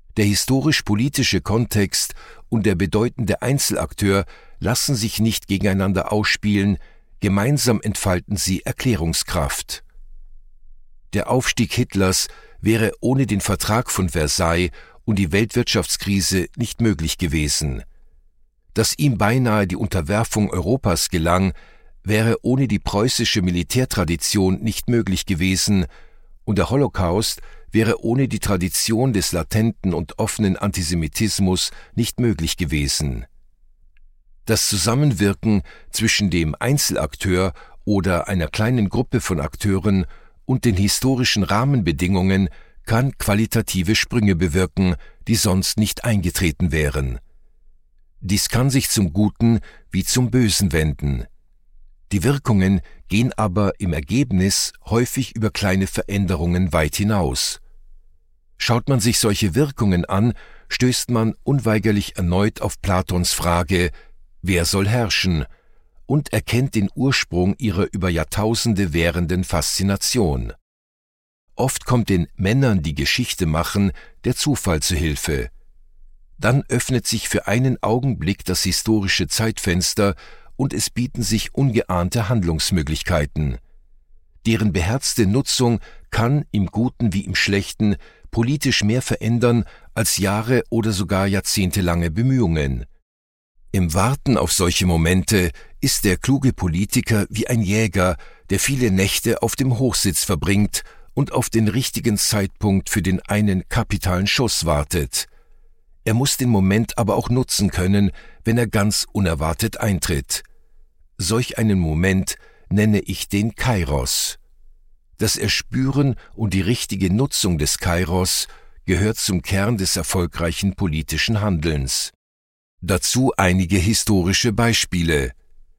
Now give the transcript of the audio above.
Der historisch-politische Kontext und der bedeutende Einzelakteur lassen sich nicht gegeneinander ausspielen, gemeinsam entfalten sie Erklärungskraft. Der Aufstieg Hitlers wäre ohne den Vertrag von Versailles und die Weltwirtschaftskrise nicht möglich gewesen. Dass ihm beinahe die Unterwerfung Europas gelang, wäre ohne die preußische Militärtradition nicht möglich gewesen, und der Holocaust wäre ohne die Tradition des latenten und offenen Antisemitismus nicht möglich gewesen. Das Zusammenwirken zwischen dem Einzelakteur oder einer kleinen Gruppe von Akteuren und den historischen Rahmenbedingungen kann qualitative Sprünge bewirken, die sonst nicht eingetreten wären. Dies kann sich zum Guten wie zum Bösen wenden. Die Wirkungen gehen aber im Ergebnis häufig über kleine Veränderungen weit hinaus. Schaut man sich solche Wirkungen an, stößt man unweigerlich erneut auf Platons Frage, wer soll herrschen, und erkennt den Ursprung ihrer über Jahrtausende währenden Faszination. Oft kommt den Männern, die Geschichte machen, der Zufall zu Hilfe. Dann öffnet sich für einen Augenblick das historische Zeitfenster und es bieten sich ungeahnte Handlungsmöglichkeiten. Deren beherzte Nutzung kann im Guten wie im Schlechten politisch mehr verändern als Jahre oder sogar jahrzehntelange Bemühungen. Im Warten auf solche Momente ist der kluge Politiker wie ein Jäger, der viele Nächte auf dem Hochsitz verbringt und auf den richtigen Zeitpunkt für den einen kapitalen Schuss wartet. Er muss den Moment aber auch nutzen können, wenn er ganz unerwartet eintritt. Solch einen Moment nenne ich den Kairos. Das Erspüren und die richtige Nutzung des Kairos gehört zum Kern des erfolgreichen politischen Handelns. Dazu einige historische Beispiele.